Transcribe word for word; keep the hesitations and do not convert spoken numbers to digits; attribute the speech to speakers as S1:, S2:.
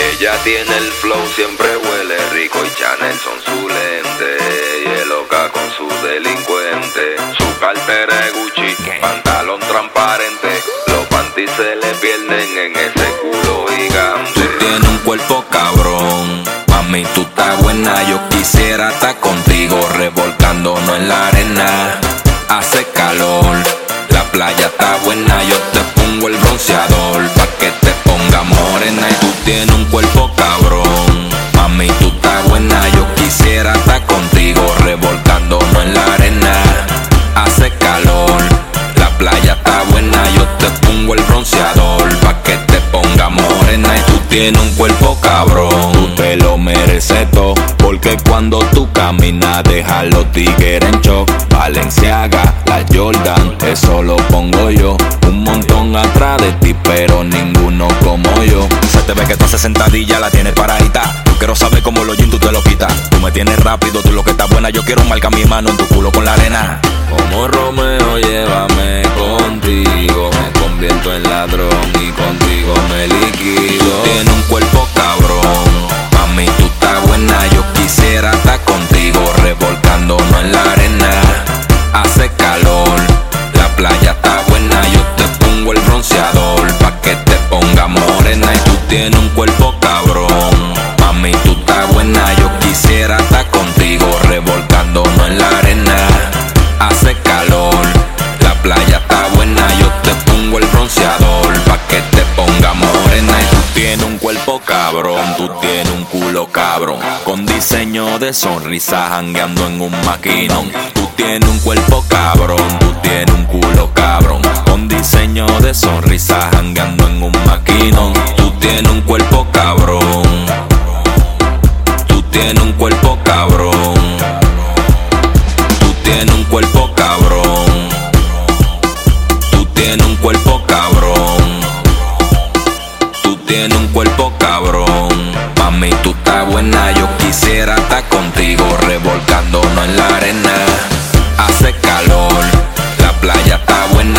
S1: Ella tiene el flow, siempre huele rico y Chanel son su lente. Y es loca con su delincuente. Su cartera es Gucci, pantalón transparente. Los panties se le pierden en ese culo gigante.
S2: Tú tienes un cuerpo cabrón, mami, tú estás buena. Yo quisiera estar contigo revolcándonos en la arena. Hace calor, la playa está buena. Yo te pongo el bronceador pa' que te ponga morena. Y tú tienes un cuerpo cabrón, mami, tú estás buena. Yo quisiera estar contigo revolcándonos en la arena. Hace calor, la playa está buena. Yo te pongo el bronceador pa' que te ponga morena. Y tú tienes un cuerpo cabrón, tú te lo mereces todo. Porque cuando tú caminas deja los tigres en shock. Valenciaga, la Jordan, eso lo pongo yo. Un montón atrás de ti, pero ninguno como yo.
S3: Se te ve que tú haces sentadilla, la tienes paradita. Yo quiero saber cómo los jeans tú te lo quitas. Tú me tienes rápido, tú lo que estás buena. Yo quiero marcar mi mano en tu culo con la arena.
S2: Como Romeo, llévame contigo. Me convierto en ladrón y contigo me liquido. Tú tienes un cuerpo cabrón, mami, tú estás buena. Yo quisiera estar contigo revolcándonos en la arena. Hace calor, la playa está buena. Yo te pongo el bronceador pa' que te ponga morena. Y tú tienes un cuerpo cabrón, mami, tú estás buena. Yo quisiera estar contigo revolcándonos en la arena. Hace calor, la playa está buena. Yo te pongo el bronceador pa' que te ponga morena. Y tú tienes un cuerpo cabrón, tú tienes un culo cabrón, con diseño de sonrisa jangueando en un maquinón. Tú tienes un cuerpo cabrón, tú tienes un culo cabrón, con diseño de sonrisa jangueando en un maquinón. Tú tienes un cuerpo cabrón, tú tienes un cuerpo cabrón, tú tienes un cuerpo cabrón, tú tienes un cuerpo cabrón, tú tienes un cuerpo cabrón, mami, tú estás buena. Yo quisiera estar contigo revolcándonos en la arena. Hace calor, la playa está buena.